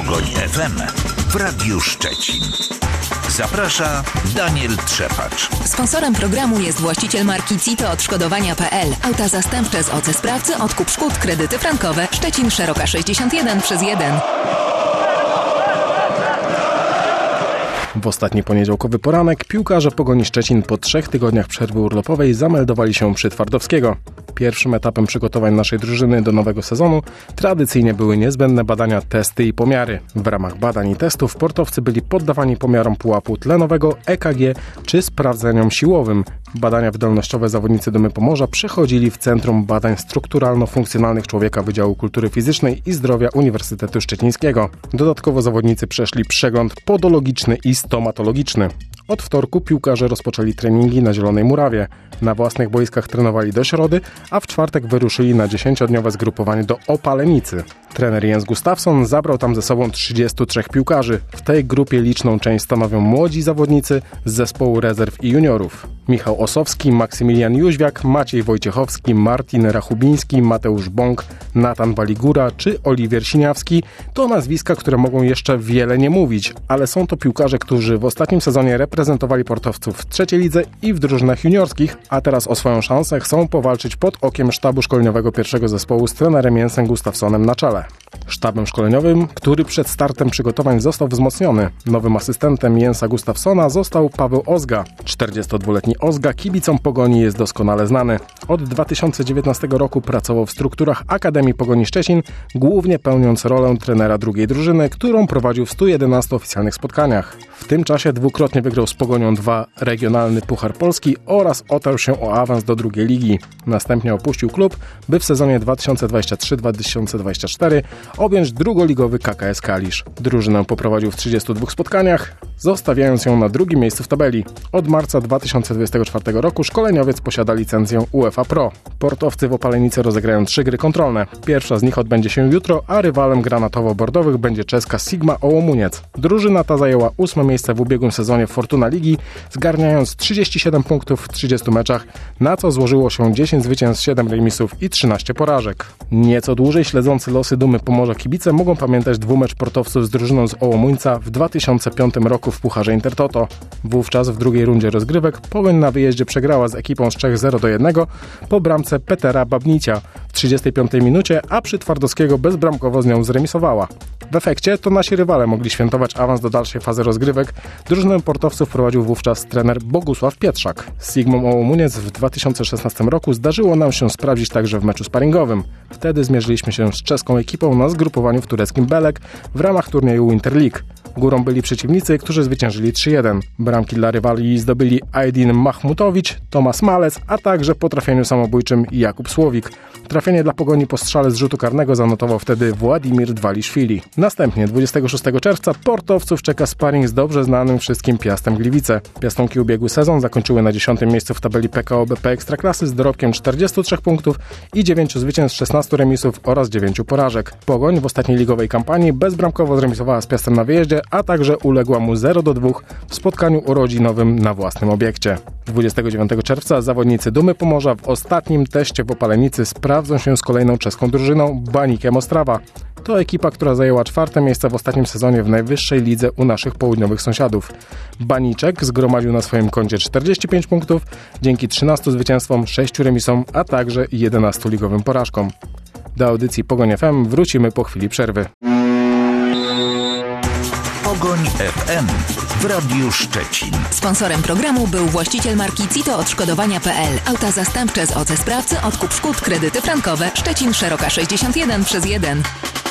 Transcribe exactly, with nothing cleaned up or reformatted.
Pogoń F M w Radiu Szczecin. Zaprasza Daniel Trzepacz. Sponsorem programu jest właściciel marki Cito Odszkodowania kropka pe el. Auta zastępcze z O C Sprawcy, odkup szkód, kredyty frankowe. Szczecin, Szeroka sześćdziesiąt jeden przez jeden. W ostatni poniedziałkowy poranek piłkarze Pogoni Szczecin po trzech tygodniach przerwy urlopowej zameldowali się przy Twardowskiego. Pierwszym etapem przygotowań naszej drużyny do nowego sezonu tradycyjnie były niezbędne badania, testy i pomiary. W ramach badań i testów sportowcy byli poddawani pomiarom pułapu tlenowego, E K G czy sprawdzeniom siłowym. Badania wydolnościowe zawodnicy Dumy Pomorza przechodzili w Centrum Badań Strukturalno-Funkcjonalnych Człowieka Wydziału Kultury Fizycznej i Zdrowia Uniwersytetu Szczecińskiego. Dodatkowo zawodnicy przeszli przegląd podologiczny i stomatologiczny. Od wtorku piłkarze rozpoczęli treningi na Zielonej Murawie. Na własnych boiskach trenowali do środy, a w czwartek wyruszyli na dziesięciodniowe zgrupowanie do Opalenicy. Trener Jens Gustafsson zabrał tam ze sobą trzydziestu trzech piłkarzy. W tej grupie liczną część stanowią młodzi zawodnicy z zespołu rezerw i juniorów. Michał Osowski, Maksymilian Jóźwiak, Maciej Wojciechowski, Martin Rachubiński, Mateusz Bąk, Natan Waligura czy Oliwier Siniawski to nazwiska, które mogą jeszcze wiele nie mówić, ale są to piłkarze, którzy w ostatnim sezonie reprezentowali portowców w trzeciej lidze i w drużynach juniorskich, a teraz o swoją szansę chcą powalczyć pod okiem sztabu szkoleniowego pierwszego zespołu z trenerem Jensem Gustafssonem na czele. Sztabem szkoleniowym, który przed startem przygotowań został wzmocniony. Nowym asystentem Jensa Gustafssona został Paweł Ozga. czterdziestodwuletni Ozga kibicom Pogoni jest doskonale znany. Od dwa tysiące dziewiętnastego roku pracował w strukturach Akademii Pogoni Szczecin, głównie pełniąc rolę trenera drugiej drużyny, którą prowadził w stu jedenastu oficjalnych spotkaniach. W tym czasie dwukrotnie wygrał z Pogonią dwa regionalny Puchar Polski oraz otarł się o awans do drugiej ligi. Następnie opuścił klub, by w sezonie dwa tysiące dwudziestym trzecim dwa tysiące dwudziestym czwartym objąć drugoligowy K K S Kalisz. Drużynę poprowadził w trzydziestu dwóch spotkaniach, zostawiając ją na drugim miejscu w tabeli. Od marca dwa tysiące dwudziestego czwartego roku szkoleniowiec posiada licencję U E F A Pro. Portowcy w Opalenicy rozegrają trzy gry kontrolne. Pierwsza z nich odbędzie się jutro, a rywalem granatowo-bordowych będzie czeska Sigma Ołomuniec. Drużyna ta zajęła ósme miejsce w ubiegłym sezonie Fortuna Ligi, zgarniając trzydzieści siedem punktów w trzydziestu meczach, na co złożyło się dziesięć zwycięstw, siedem remisów i trzynaście porażek. Nieco dłużej śledzący losy Dumy Pomorza kibice mogą pamiętać dwumecz portowców z drużyną z Ołomuńca w dwa tysiące piątym roku w Pucharze Intertoto. Wówczas w drugiej rundzie rozgrywek Pogoń na wyjeździe przegrała z ekipą z Czech zero do jednego po bramce Petera Babnicia w trzydziestej piątej minucie, a przy Twardowskiego bezbramkowo z nią zremisowała. W efekcie to nasi rywale mogli świętować awans do dalszej fazy rozgrywek. Drużynę portowców prowadził wówczas trener Bogusław Pietrzak. Z Sigmą Ołomuniec w dwa tysiące szesnastym roku zdarzyło nam się sprawdzić także w meczu sparingowym. Wtedy zmierzyliśmy się z czeską ekipą na zgrupowaniu w tureckim Belek w ramach turnieju Interleague. Górą byli przeciwnicy, którzy zwyciężyli trzy jeden. Bramki dla rywali zdobyli Aydin Mahmutowicz, Tomasz Malec, a także po trafieniu samobójczym Jakub Słowik. Trafienie dla Pogoni po strzale z rzutu karnego zanotował wtedy Władimir Dwaliszwili. Następnie dwudziestego szóstego czerwca portowców czeka sparring z dobrze znanym wszystkim Piastem Gliwice. Piastonki ubiegły sezon zakończyły na dziesiątym miejscu w tabeli P K O B P Ekstraklasy z dorobkiem czterdziestu trzech punktów i dziewięciu zwycięstw, szesnastu remisów oraz dziewięciu porażek. Pogoń w ostatniej ligowej kampanii bezbramkowo zremisowała z Piastem na wyjeździe, a także uległa mu zero do dwóch w spotkaniu urodzinowym na własnym obiekcie. dwudziestego dziewiątego czerwca zawodnicy Dumy Pomorza w ostatnim teście w Opalenicy sprawdzą się z kolejną czeską drużyną Banikiem Ostrawa. To ekipa, która zajęła czwarte miejsce w ostatnim sezonie w najwyższej lidze u naszych południowych sąsiadów. Baniczek zgromadził na swoim koncie czterdzieści pięć punktów dzięki trzynastu zwycięstwom, sześciu remisom, a także jedenastu ligowym porażkom. Do audycji Pogoń F M wrócimy po chwili przerwy. Pogoń F M w Radiu Szczecin. Sponsorem programu był właściciel marki Cito Odszkodowania kropka pe el. Auta zastępcze z O C Sprawcy, odkup szkód, kredyty frankowe. Szczecin, Szeroka sześćdziesiąt jeden przez jeden.